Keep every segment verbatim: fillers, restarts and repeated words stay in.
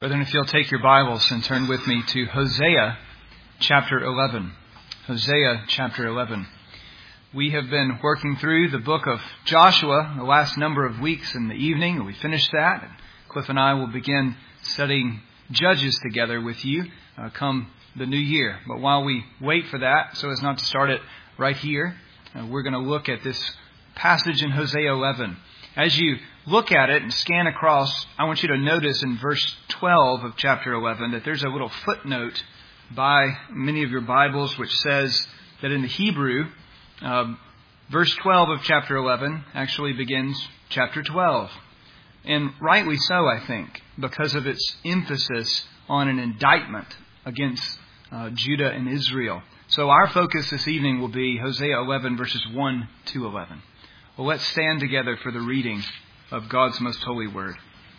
Brethren, if you'll take your Bibles and turn with me to Hosea chapter eleven. Hosea chapter eleven. We have been working through the book of Joshua the last number of weeks in the evening. We finished that. And Cliff and I will begin studying Judges together with you uh, come the new year. But while we wait for that, so as not to start it right here, uh, we're going to look at this passage in Hosea eleven. As you look at it and scan across, I want you to notice in verse twelve of chapter eleven that there's a little footnote by many of your Bibles which says that in the Hebrew, uh, verse twelve of chapter eleven actually begins chapter twelve. And rightly so, I think, because of its emphasis on an indictment against uh, Judah and Israel. So our focus this evening will be Hosea eleven verses one to eleven. Well, let's stand together for the reading of God's most holy word.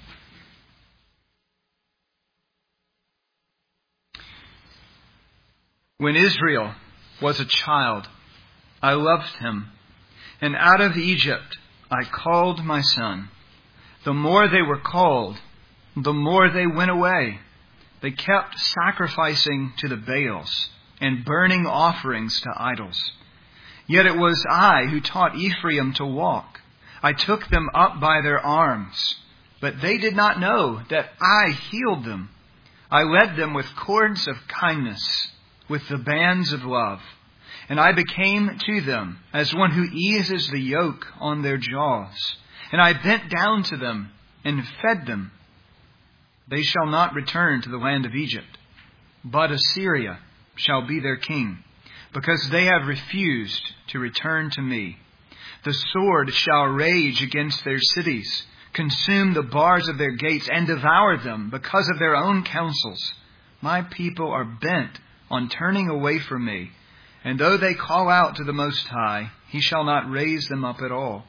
When Israel was a child, I loved him, and out of Egypt I called my son. The more they were called, the more they went away. They kept sacrificing to the Baals and burning offerings to idols. Yet it was I who taught Ephraim to walk. I took them up by their arms, but they did not know that I healed them. I led them with cords of kindness, with the bands of love. And I became to them as one who eases the yoke on their jaws. And I bent down to them and fed them. They shall not return to the land of Egypt, but Assyria shall be their king, because they have refused to return to me. The sword shall rage against their cities, consume the bars of their gates, and devour them because of their own counsels. My people are bent on turning away from me, and though they call out to the Most High, He shall not raise them up at all.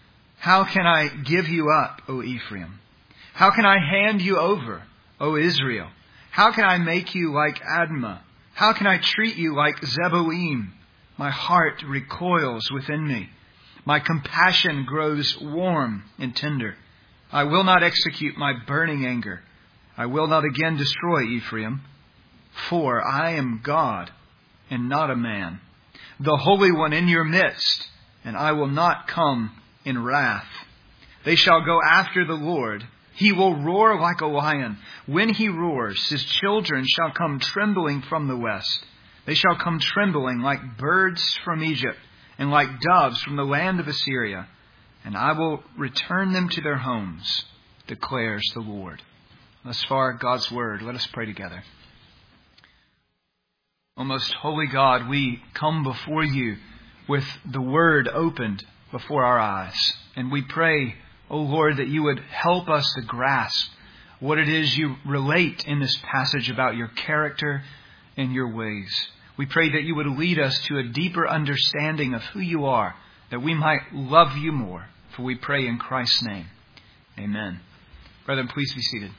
How can I give you up, O Ephraim? How can I hand you over, O Israel? How can I make you like Admah? How can I treat you like Zeboim? My heart recoils within me. My compassion grows warm and tender. I will not execute my burning anger. I will not again destroy Ephraim. For I am God and not a man, the Holy One in your midst, and I will not come in wrath. They shall go after the Lord. He will roar like a lion. When he roars, his children shall come trembling from the west. They shall come trembling like birds from Egypt and like doves from the land of Assyria. And I will return them to their homes, declares the Lord. Thus far, God's word. Let us pray together. O most holy God, we come before you with the word opened before our eyes. And we pray, O Lord, that you would help us to grasp what it is you relate in this passage about your character and your ways. We pray that you would lead us to a deeper understanding of who you are, that we might love you more. For we pray in Christ's name. Amen. Brethren, please be seated.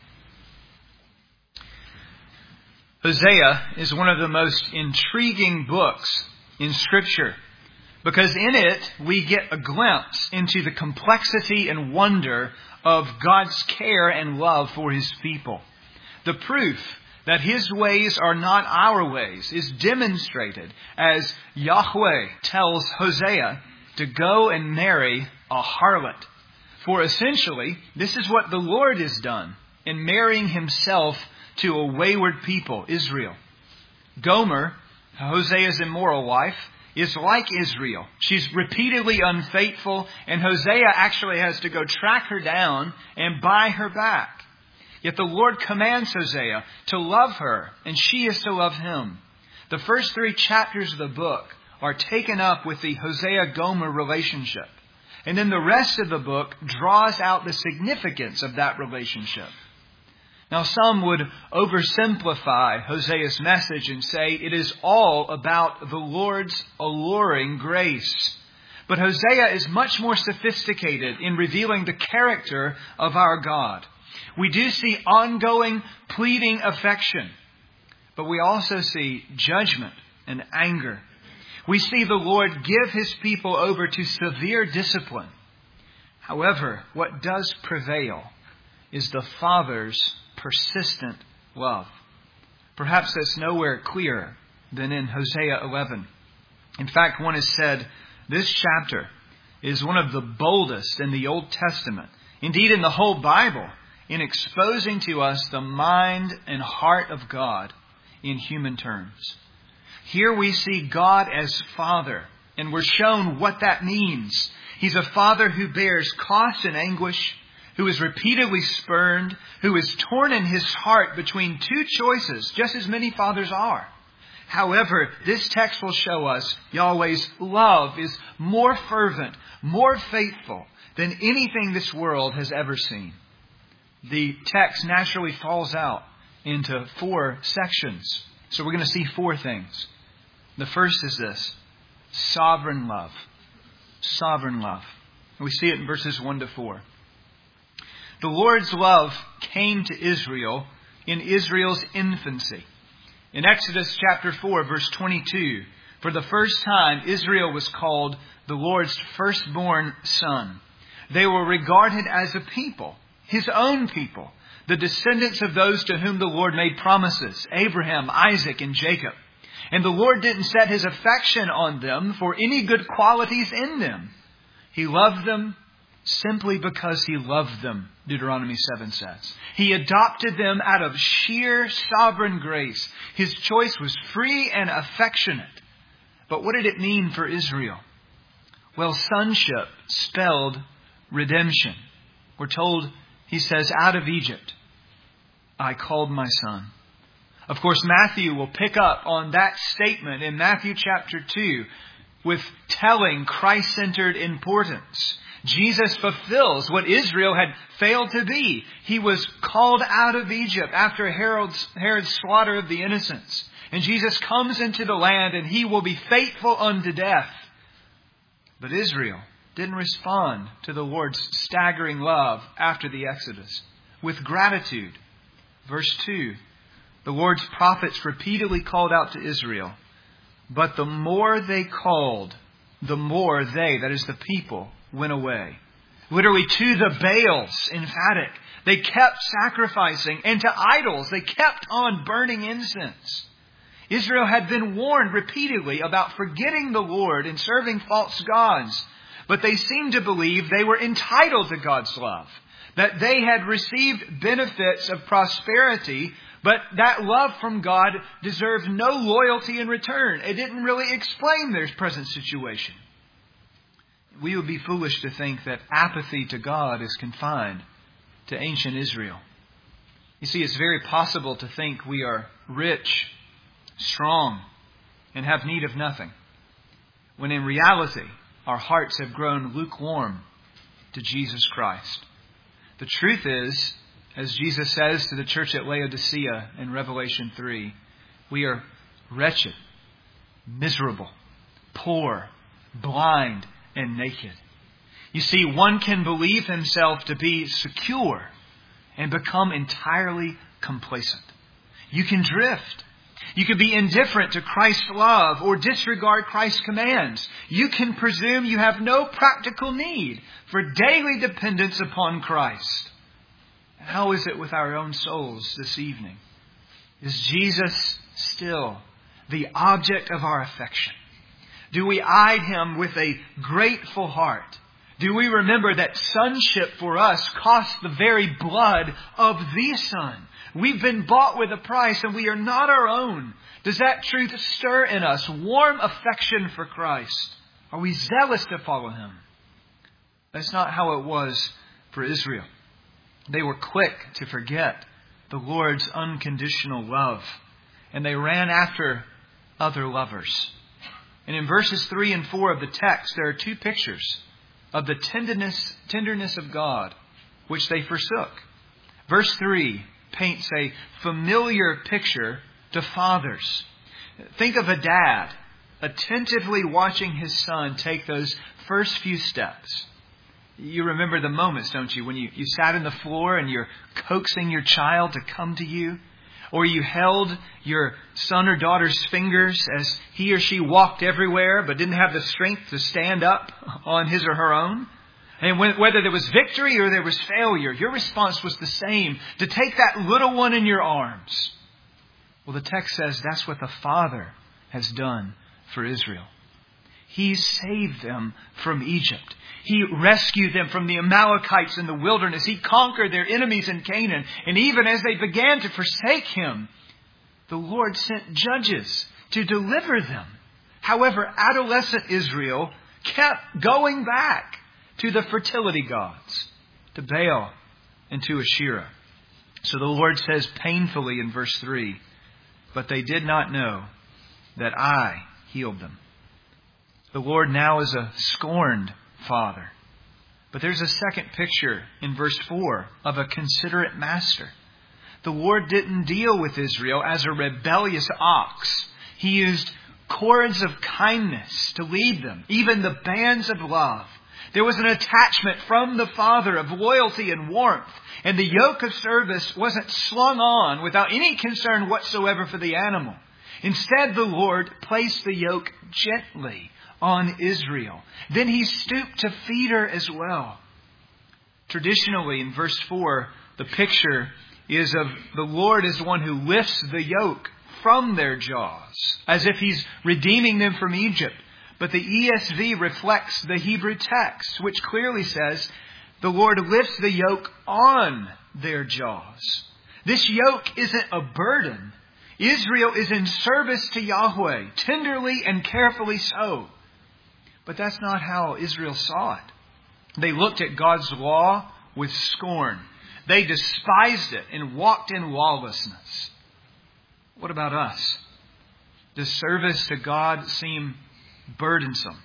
Hosea is one of the most intriguing books in Scripture, because in it we get a glimpse into the complexity and wonder of God's care and love for His people. The proof that His ways are not our ways is demonstrated as Yahweh tells Hosea to go and marry a harlot. For essentially, this is what the Lord has done in marrying Himself to a wayward people, Israel. Gomer, Hosea's immoral wife, is like Israel. She's repeatedly unfaithful, and Hosea actually has to go track her down and buy her back. Yet the Lord commands Hosea to love her, and she is to love him. The first three chapters of the book are taken up with the Hosea-Gomer relationship. And then the rest of the book draws out the significance of that relationship. Now, some would oversimplify Hosea's message and say it is all about the Lord's alluring grace. But Hosea is much more sophisticated in revealing the character of our God. We do see ongoing, pleading affection, but we also see judgment and anger. We see the Lord give His people over to severe discipline. However, what does prevail is the Father's persistent love. Perhaps that's nowhere clearer than in Hosea eleven. In fact, one has said this chapter is one of the boldest in the Old Testament, indeed in the whole Bible, in exposing to us the mind and heart of God in human terms. Here we see God as Father, and we're shown what that means. He's a Father who bears cost and anguish, who is repeatedly spurned, who is torn in his heart between two choices, just as many fathers are. However, this text will show us Yahweh's love is more fervent, more faithful than anything this world has ever seen. The text naturally falls out into four sections. So we're going to see four things. The first is this: sovereign love. Sovereign love. We see it in verses one to four. The Lord's love came to Israel in Israel's infancy. In Exodus chapter four, verse twenty-two, for the first time Israel was called the Lord's firstborn son. They were regarded as a people, His own people, the descendants of those to whom the Lord made promises, Abraham, Isaac, and Jacob. And the Lord didn't set His affection on them for any good qualities in them. He loved them simply because He loved them, Deuteronomy seven says. He adopted them out of sheer sovereign grace. His choice was free and affectionate. But what did it mean for Israel? Well, sonship spelled redemption. We're told, He says, out of Egypt, I called my son. Of course, Matthew will pick up on that statement in Matthew chapter two with telling Christ-centered importance. Jesus fulfills what Israel had failed to be. He was called out of Egypt after Herod's, Herod's slaughter of the innocents. And Jesus comes into the land and He will be faithful unto death. But Israel didn't respond to the Lord's staggering love after the Exodus with gratitude. Verse two, the Lord's prophets repeatedly called out to Israel, but the more they called, the more they, that is the people, went away. Literally to the Baals, emphatic. They kept sacrificing, and to idols they kept on burning incense. Israel had been warned repeatedly about forgetting the Lord and serving false gods, but they seemed to believe they were entitled to God's love, that they had received benefits of prosperity, but that love from God deserved no loyalty in return. It didn't really explain their present situation. We would be foolish to think that apathy to God is confined to ancient Israel. You see, it's very possible to think we are rich, strong, and have need of nothing, when in reality our hearts have grown lukewarm to Jesus Christ. The truth is, as Jesus says to the church at Laodicea in Revelation three, we are wretched, miserable, poor, blind, and naked. You see, one can believe himself to be secure and become entirely complacent. You can drift. You can be indifferent to Christ's love or disregard Christ's commands. You can presume you have no practical need for daily dependence upon Christ. How is it with our own souls this evening? Is Jesus still the object of our affection? Do we eyed Him with a grateful heart? Do we remember that sonship for us cost the very blood of the Son? We've been bought with a price and we are not our own. Does that truth stir in us warm affection for Christ? Are we zealous to follow Him? That's not how it was for Israel. They were quick to forget the Lord's unconditional love, and they ran after other lovers. And in verses three and four of the text, there are two pictures of the tenderness, tenderness of God, which they forsook. Verse three paints a familiar picture to fathers. Think of a dad attentively watching his son take those first few steps. You remember the moments, don't you, when you, you sat on the floor and you're coaxing your child to come to you? Or you held your son or daughter's fingers as he or she walked everywhere but didn't have the strength to stand up on his or her own? And when, whether there was victory or there was failure, your response was the same, to take that little one in your arms. Well, the text says that's what the Father has done for Israel. He saved them from Egypt. He rescued them from the Amalekites in the wilderness. He conquered their enemies in Canaan. And even as they began to forsake Him, the Lord sent judges to deliver them. However, adolescent Israel kept going back to the fertility gods, to Baal and to Asherah. So the Lord says painfully in verse three, "But they did not know that I healed them." The Lord now is a scorned Father. But there's a second picture in verse four of a considerate master. The Lord didn't deal with Israel as a rebellious ox. He used cords of kindness to lead them, even the bands of love. There was an attachment from the Father of loyalty and warmth, and the yoke of service wasn't slung on without any concern whatsoever for the animal. Instead, the Lord placed the yoke gently on Israel. Then He stooped to feed her as well. Traditionally, in verse four, the picture is of the Lord as the one who lifts the yoke from their jaws, as if He's redeeming them from Egypt. But the E S V reflects the Hebrew text, which clearly says the Lord lifts the yoke on their jaws. This yoke isn't a burden. Israel is in service to Yahweh, tenderly and carefully so. But that's not how Israel saw it. They looked at God's law with scorn. They despised it and walked in lawlessness. What about us? Does service to God seem burdensome?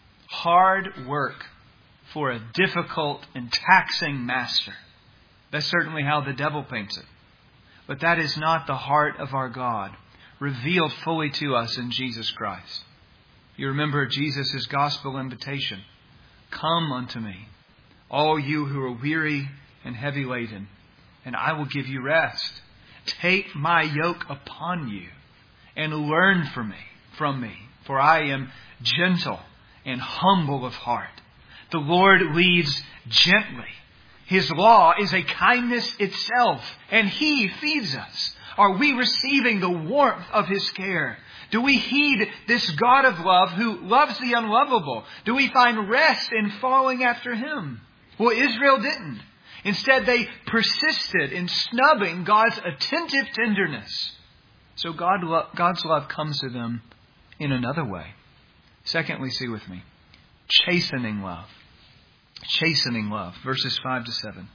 Hard work for a difficult and taxing master? That's certainly how the devil paints it. But that is not the heart of our God, revealed fully to us in Jesus Christ. You remember Jesus' gospel invitation. "Come unto me, all you who are weary and heavy laden, and I will give you rest. Take my yoke upon you and learn from me, from me, for I am gentle and humble of heart." The Lord leads gently. His law is a kindness itself, and He feeds us. Are we receiving the warmth of His care? Do we heed this God of love who loves the unlovable? Do we find rest in following after Him? Well, Israel didn't. Instead, they persisted in snubbing God's attentive tenderness. So God, God's love comes to them in another way. Secondly, see with me, chastening love. Chastening love, verses five to seven.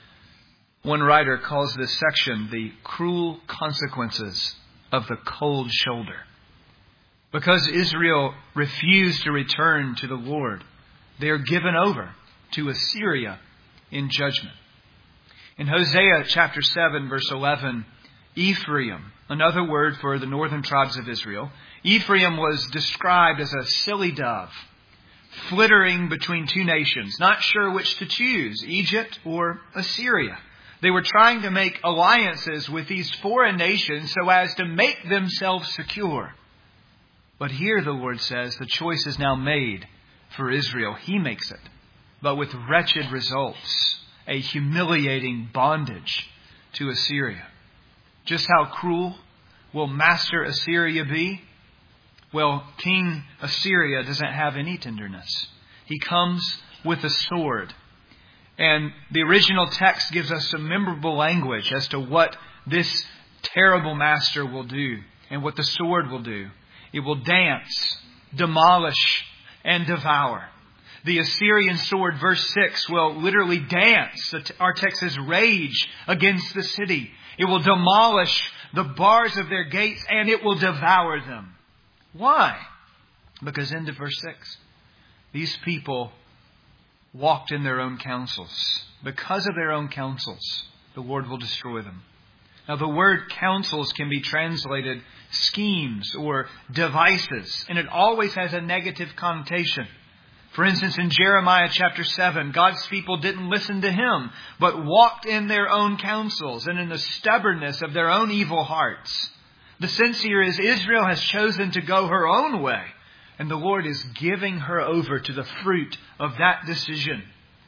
One writer calls this section the cruel consequences of the cold shoulder. Because Israel refused to return to the Lord, they are given over to Assyria in judgment. In Hosea chapter seven, verse eleven, Ephraim, another word for the northern tribes of Israel, Ephraim was described as a silly dove, flittering between two nations, not sure which to choose, Egypt or Assyria. They were trying to make alliances with these foreign nations so as to make themselves secure. But here the Lord says the choice is now made for Israel. He makes it, but with wretched results, a humiliating bondage to Assyria. Just how cruel will Master Assyria be? Well, King Assyria doesn't have any tenderness. He comes with a sword. And the original text gives us some memorable language as to what this terrible master will do and what the sword will do. It will dance, demolish, and devour. The Assyrian sword, verse six, will literally dance. Our text says rage against the city. It will demolish the bars of their gates and it will devour them. Why? Because into verse six, these people walked in their own counsels. Because of their own counsels, the Lord will destroy them. Now the word counsels can be translated schemes or devices, and it always has a negative connotation. For instance, in Jeremiah chapter seven, God's people didn't listen to Him, but walked in their own counsels and in the stubbornness of their own evil hearts. The sense here is Israel has chosen to go her own way, and the Lord is giving her over to the fruit of that decision.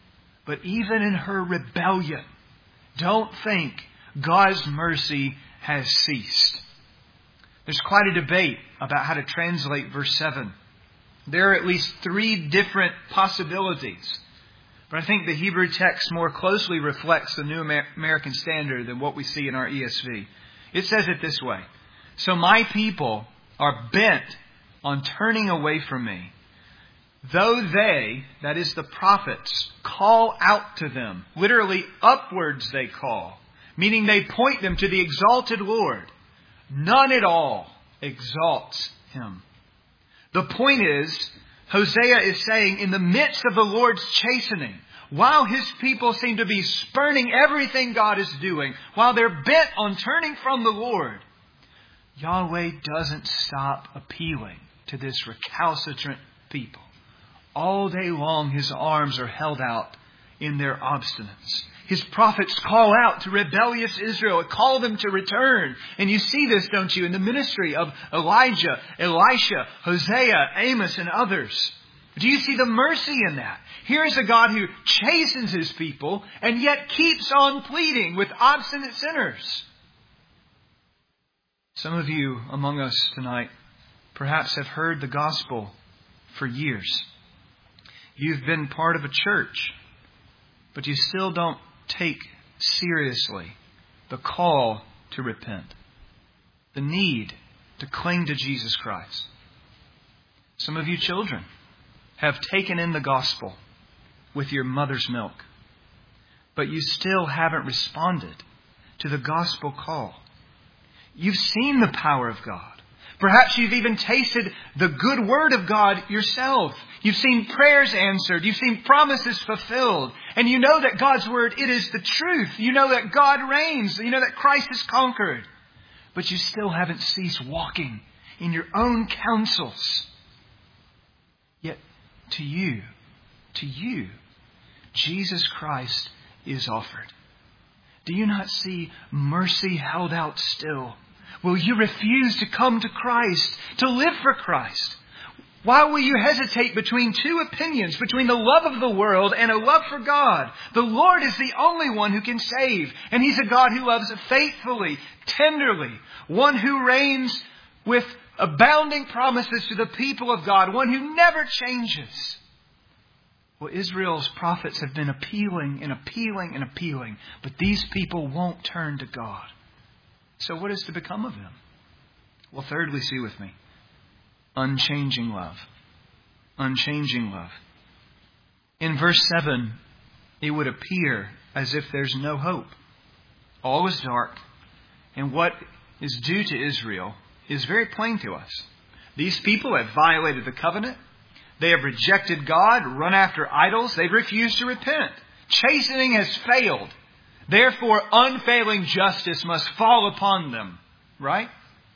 But even in her rebellion, don't think God's mercy has ceased. There's quite a debate about how to translate verse seven. There are at least three different possibilities. But I think the Hebrew text more closely reflects the New American Standard than what we see in our E S V. It says it this way. So my people are bent on turning away from me. Though they, that is the prophets, call out to them. Literally, upwards they call. Meaning they point them to the exalted Lord. None at all exalts Him. The point is, Hosea is saying in the midst of the Lord's chastening, while His people seem to be spurning everything God is doing, while they're bent on turning from the Lord, Yahweh doesn't stop appealing to this recalcitrant people. All day long His arms are held out in their obstinance. His prophets call out to rebellious Israel, call them to return. And you see this, don't you, in the ministry of Elijah, Elisha, Hosea, Amos, and others. Do you see the mercy in that? Here is a God who chastens His people and yet keeps on pleading with obstinate sinners. Some of you among us tonight perhaps have heard the gospel for years. You've been part of a church, but you still don't take seriously the call to repent, the need to cling to Jesus Christ. Some of you children have taken in the gospel with your mother's milk, but you still haven't responded to the gospel call. You've seen the power of God. Perhaps you've even tasted the good word of God yourself. You've seen prayers answered. You've seen promises fulfilled. And you know that God's word, it is the truth. You know that God reigns. You know that Christ has conquered. But you still haven't ceased walking in your own counsels. Yet to you, to you, Jesus Christ is offered. Do you not see mercy held out still? Will you refuse to come to Christ, to live for Christ? Why will you hesitate between two opinions, between the love of the world and a love for God? The Lord is the only one who can save. And He's a God who loves faithfully, tenderly. One who reigns with abounding promises to the people of God. One who never changes. Well, Israel's prophets have been appealing and appealing and appealing. But these people won't turn to God. So what is to become of them? Well, thirdly, see with me. Unchanging love. Unchanging love. In verse seven, it would appear as if there's no hope. All is dark. And what is due to Israel is very plain to us. These people have violated the covenant. They have rejected God, run after idols. They've refused to repent. Chastening has failed. Therefore, unfailing justice must fall upon them. Right?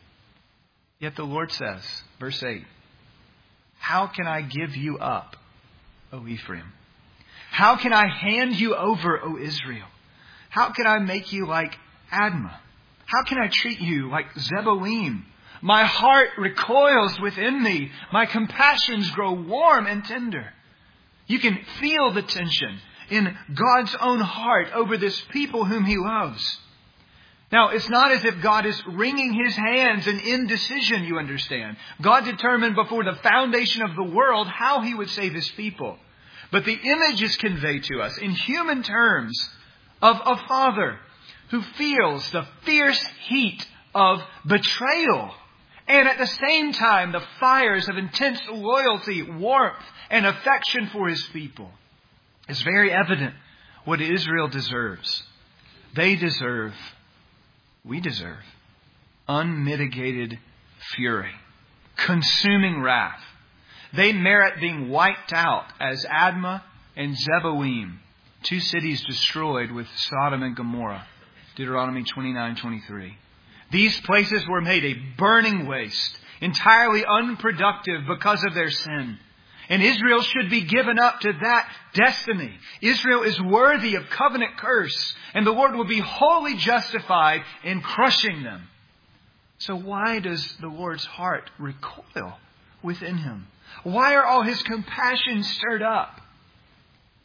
Yet the Lord says, verse eight, how can I give you up, O Ephraim? How can I hand you over, O Israel? How can I make you like Admah? How can I treat you like Zeboim? My heart recoils within me. My compassions grow warm and tender. You can feel the tension in God's own heart over this people whom He loves. Now, it's not as if God is wringing His hands in indecision, you understand. God determined before the foundation of the world how He would save His people. But the image is conveyed to us in human terms of a father who feels the fierce heat of betrayal and at the same time the fires of intense loyalty, warmth, and affection for His people. It's very evident what Israel deserves. They deserve, we deserve, unmitigated fury, consuming wrath. They merit being wiped out as Admah and Zeboim, two cities destroyed with Sodom and Gomorrah. Deuteronomy twenty-nine twenty-three. These places were made a burning waste, entirely unproductive because of their sin. And Israel should be given up to that destiny. Israel is worthy of covenant curse, and the Lord will be wholly justified in crushing them. So why does the Lord's heart recoil within Him? Why are all His compassions stirred up?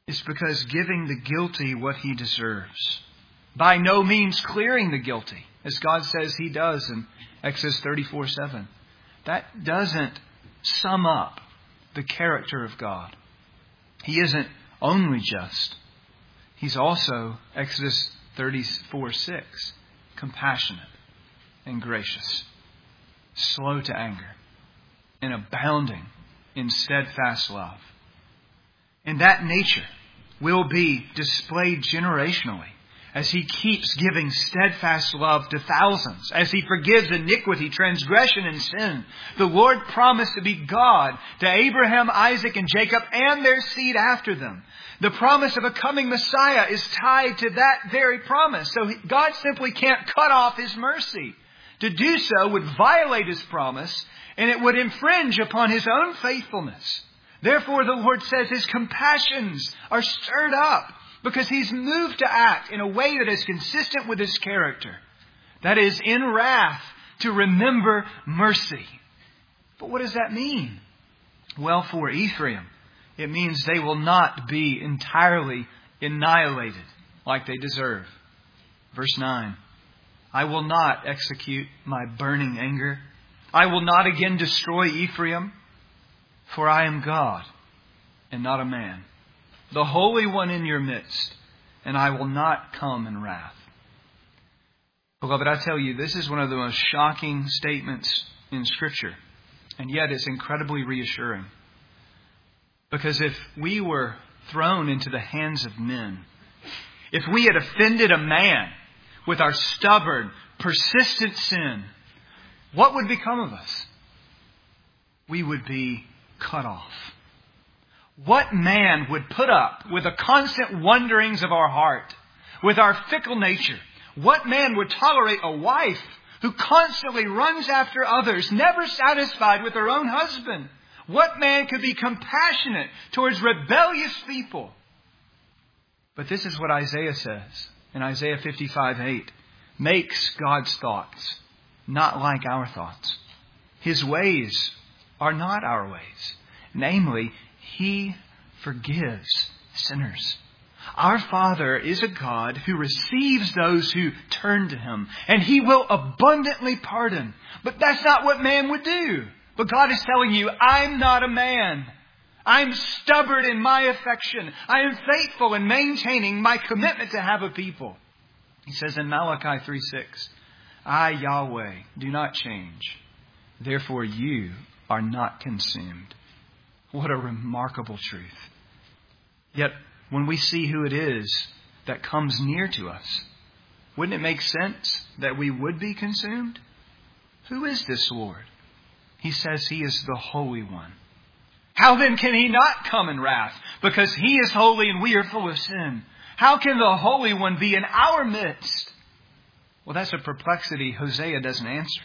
is because giving the guilty what he deserves, by no means clearing the guilty, as God says he does in Exodus thirty-four seven, that doesn't sum up the character of God. He isn't only just. He's also, Exodus thirty-four six, compassionate and gracious, slow to anger, and abounding in steadfast love. And that nature will be displayed generationally as he keeps giving steadfast love to thousands, as he forgives iniquity, transgression, and sin. The Lord promised to be God to Abraham, Isaac, and Jacob, and their seed after them. The promise of a coming Messiah is tied to that very promise. So God simply can't cut off his mercy. To do so would violate his promise, and it would infringe upon his own faithfulness. Therefore, the Lord says his compassions are stirred up because he's moved to act in a way that is consistent with his character. That is, in wrath, to remember mercy. But what does that mean? Well, for Ephraim, it means they will not be entirely annihilated like they deserve. Verse nine, I will not execute my burning anger. I will not again destroy Ephraim. For I am God and not a man, the Holy One in your midst, and I will not come in wrath. Beloved, I tell you, this is one of the most shocking statements in Scripture, and yet it's incredibly reassuring. Because if we were thrown into the hands of men, if we had offended a man with our stubborn, persistent sin, what would become of us? We would be cut off. What man would put up with the constant wanderings of our heart, with our fickle nature? What man would tolerate a wife who constantly runs after others, never satisfied with her own husband? What man could be compassionate towards rebellious people? But this is what Isaiah says in Isaiah fifty-five eight. Makes God's thoughts not like our thoughts. His ways are not our ways. Namely, he forgives sinners. Our Father is a God who receives those who turn to him, and he will abundantly pardon. But that's not what man would do. But God is telling you, I'm not a man. I'm stubborn in my affection. I am faithful in maintaining my commitment to have a people. He says in Malachi three six, I, Yahweh, do not change. Therefore you are not consumed. What a remarkable truth. Yet, when we see who it is that comes near to us, wouldn't it make sense that we would be consumed? Who is this Lord? He says he is the Holy One. How then can he not come in wrath? Because he is holy and we are full of sin. How can the Holy One be in our midst? Well, that's a perplexity Hosea doesn't answer.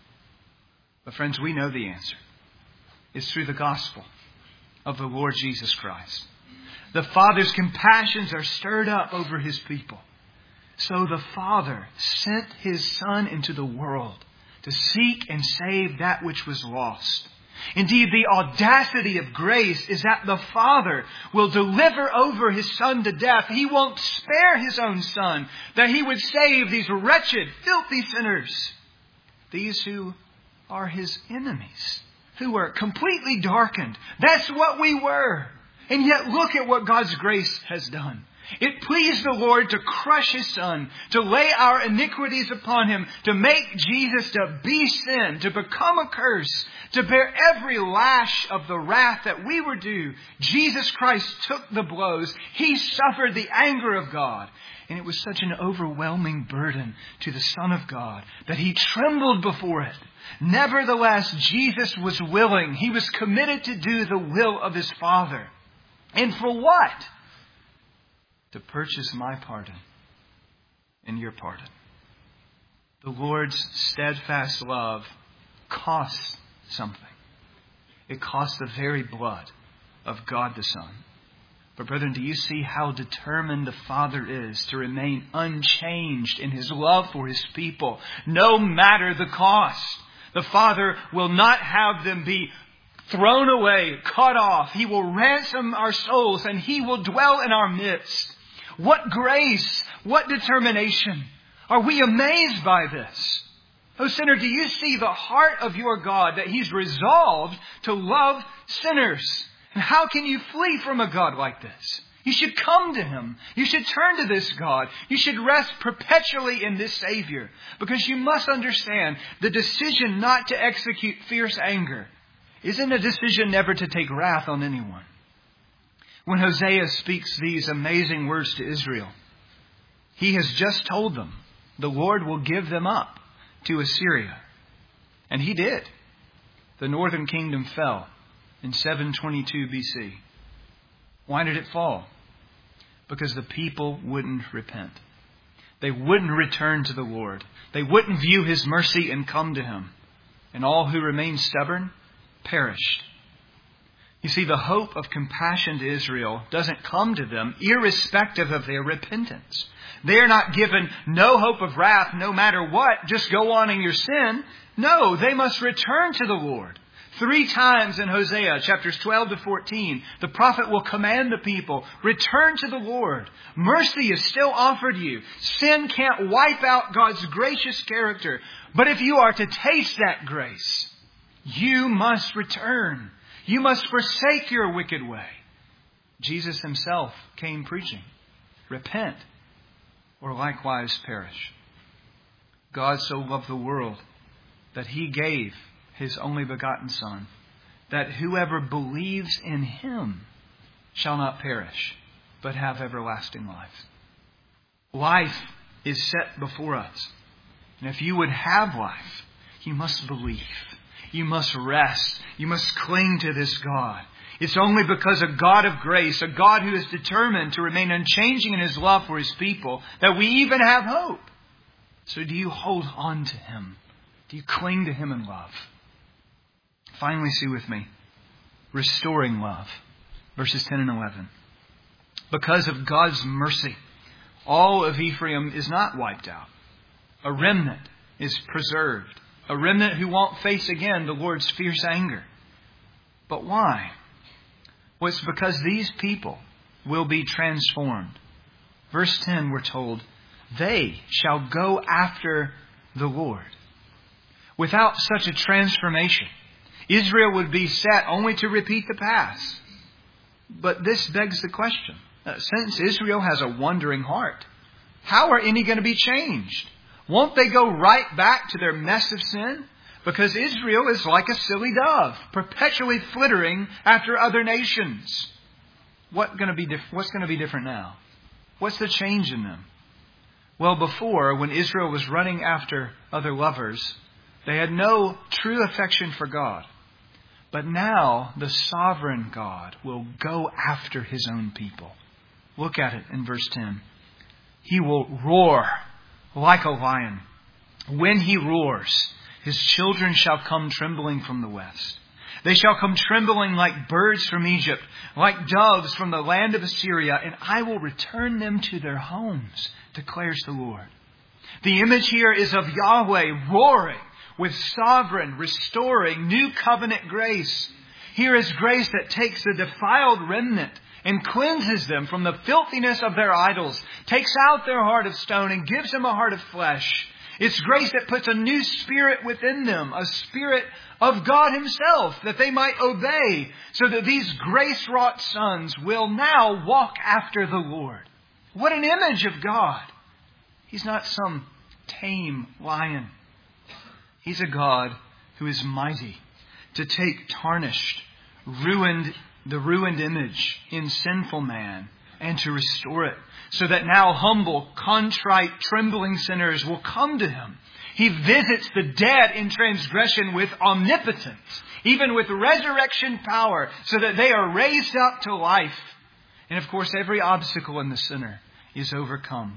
But friends, we know the answer. It's through the gospel of the Lord Jesus Christ. The Father's compassions are stirred up over his people. So the Father sent his Son into the world to seek and save that which was lost. Indeed, the audacity of grace is that the Father will deliver over his Son to death. He won't spare his own Son, that he would save these wretched, filthy sinners. These who are his enemies, who were completely darkened. That's what we were. And yet look at what God's grace has done. It pleased the Lord to crush his Son, to lay our iniquities upon him, to make Jesus to be sin, to become a curse, to bear every lash of the wrath that we were due. Jesus Christ took the blows. He suffered the anger of God. And it was such an overwhelming burden to the Son of God that he trembled before it. Nevertheless, Jesus was willing. He was committed to do the will of his Father. And for what? To purchase my pardon and your pardon. The Lord's steadfast love costs something. It costs the very blood of God the Son. But brethren, do you see how determined the Father is to remain unchanged in his love for his people, no matter the cost? The Father will not have them be thrown away, cut off. He will ransom our souls and He will dwell in our midst. What grace, what determination. Are we amazed by this? Oh sinner, do you see the heart of your God, that He's resolved to love sinners? And how can you flee from a God like this? You should come to Him. You should turn to this God. You should rest perpetually in this Savior. Because you must understand, the decision not to execute fierce anger isn't a decision never to take wrath on anyone. When Hosea speaks these amazing words to Israel, he has just told them the Lord will give them up to Assyria. And He did. The northern kingdom fell in seven twenty-two B C. Why did it fall? Because the people wouldn't repent. They wouldn't return to the Lord. They wouldn't view His mercy and come to Him. And all who remained stubborn perished. You see, the hope of compassion to Israel doesn't come to them irrespective of their repentance. They are not given no hope of wrath no matter what. Just go on in your sin. No, they must return to the Lord. Three times in Hosea, chapters twelve to fourteen, the prophet will command the people, return to the Lord. Mercy is still offered you. Sin can't wipe out God's gracious character. But if you are to taste that grace, you must return. You must forsake your wicked way. Jesus Himself came preaching, repent, or likewise perish. God so loved the world that He gave His only begotten Son, that whoever believes in Him shall not perish, but have everlasting life. Life is set before us. And if you would have life, you must believe. You must rest. You must cling to this God. It's only because a God of grace, a God who is determined to remain unchanging in His love for His people, that we even have hope. So do you hold on to Him? Do you cling to Him in love? Finally, see with me, restoring love. Verses ten and eleven. Because of God's mercy, all of Ephraim is not wiped out. A remnant is preserved. A remnant who won't face again the Lord's fierce anger. But why? Well, it's because these people will be transformed. Verse ten, we're told, they shall go after the Lord. Without such a transformation, Israel would be set only to repeat the past. But this begs the question. Since Israel has a wandering heart, how are any going to be changed? Won't they go right back to their mess of sin? Because Israel is like a silly dove, perpetually flittering after other nations. What going to be diff- what's going to be different now? What's the change in them? Well, before, when Israel was running after other lovers, they had no true affection for God. But now the sovereign God will go after His own people. Look at it in verse ten. He will roar like a lion. When He roars, His children shall come trembling from the west. They shall come trembling like birds from Egypt, like doves from the land of Assyria, and I will return them to their homes, declares the Lord. The image here is of Yahweh roaring with sovereign, restoring, new covenant grace. Here is grace that takes the defiled remnant and cleanses them from the filthiness of their idols, takes out their heart of stone and gives them a heart of flesh. It's grace that puts a new spirit within them, a spirit of God Himself, that they might obey, so that these grace-wrought sons will now walk after the Lord. What an image of God! He's not some tame lion. He's a God who is mighty to take tarnished, ruined, the ruined image in sinful man and to restore it, so that now humble, contrite, trembling sinners will come to Him. He visits the dead in transgression with omnipotence, even with resurrection power, so that they are raised up to life. And of course, every obstacle in the sinner is overcome.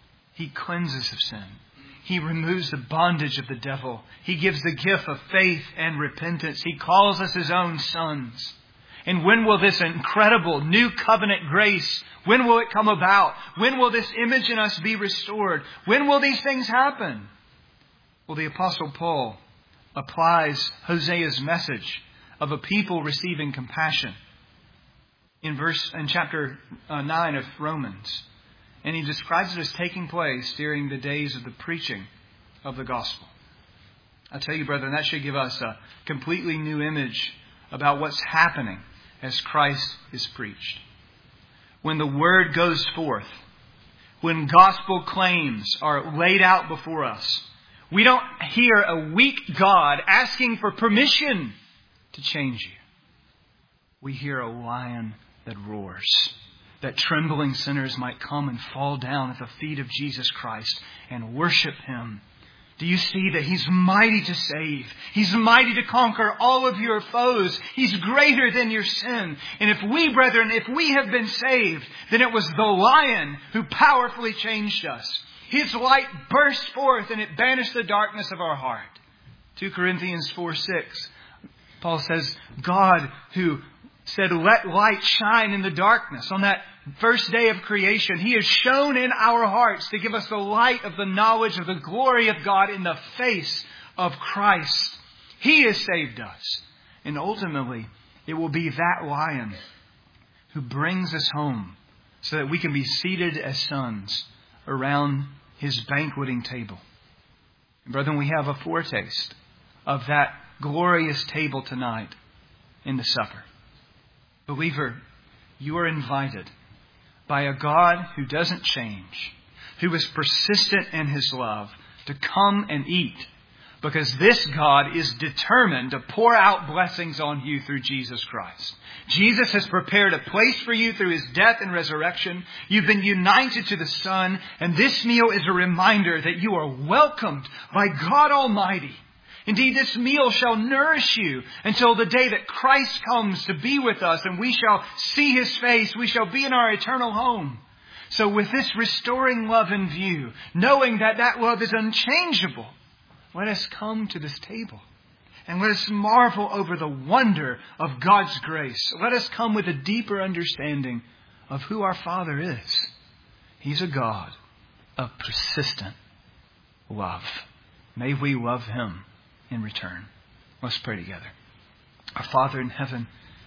He cleanses of sin. He removes the bondage of the devil. He gives the gift of faith and repentance. He calls us His own sons. And when will this incredible new covenant grace, when will it come about? When will this image in us be restored? When will these things happen? Well, the Apostle Paul applies Hosea's message of a people receiving compassion in verse in chapter uh, nine of Romans. And he describes it as taking place during the days of the preaching of the gospel. I tell you, brethren, that should give us a completely new image about what's happening as Christ is preached. When the word goes forth, when gospel claims are laid out before us, we don't hear a weak God asking for permission to change you. We hear a lion that roars, that trembling sinners might come and fall down at the feet of Jesus Christ and worship Him. Do you see that He's mighty to save? He's mighty to conquer all of your foes. He's greater than your sin. And if we, brethren, if we have been saved, then it was the lion who powerfully changed us. His light burst forth and it banished the darkness of our heart. Second Corinthians four six, Paul says, God who said, let light shine in the darkness. On that first day of creation, He has shone in our hearts to give us the light of the knowledge of the glory of God in the face of Christ. He has saved us. And ultimately, it will be that lion who brings us home so that we can be seated as sons around His banqueting table. And brethren, we have a foretaste of that glorious table tonight in the supper. Believer, you are invited by a God who doesn't change, who is persistent in His love, to come and eat. Because this God is determined to pour out blessings on you through Jesus Christ. Jesus has prepared a place for you through His death and resurrection. You've been united to the Son, and this meal is a reminder that you are welcomed by God Almighty. Indeed, this meal shall nourish you until the day that Christ comes to be with us and we shall see His face. We shall be in our eternal home. So with this restoring love in view, knowing that that love is unchangeable, let us come to this table and let us marvel over the wonder of God's grace. Let us come with a deeper understanding of who our Father is. He's a God of persistent love. May we love Him in return. Let's pray together. Our Father in heaven,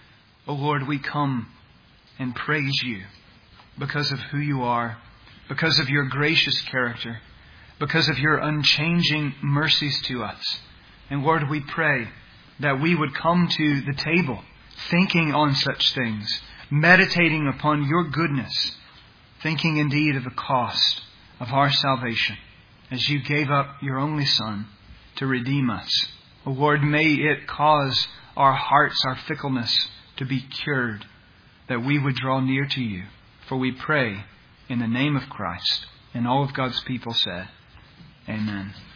O Lord, we come and praise You because of who You are, because of Your gracious character, because of Your unchanging mercies to us. And Lord, we pray that we would come to the table thinking on such things, meditating upon Your goodness, thinking indeed of the cost of our salvation as You gave up Your only Son to redeem us. O Lord, may it cause our hearts, our fickleness to be cured, that we would draw near to You. For we pray in the name of Christ. And all of God's people said, Amen.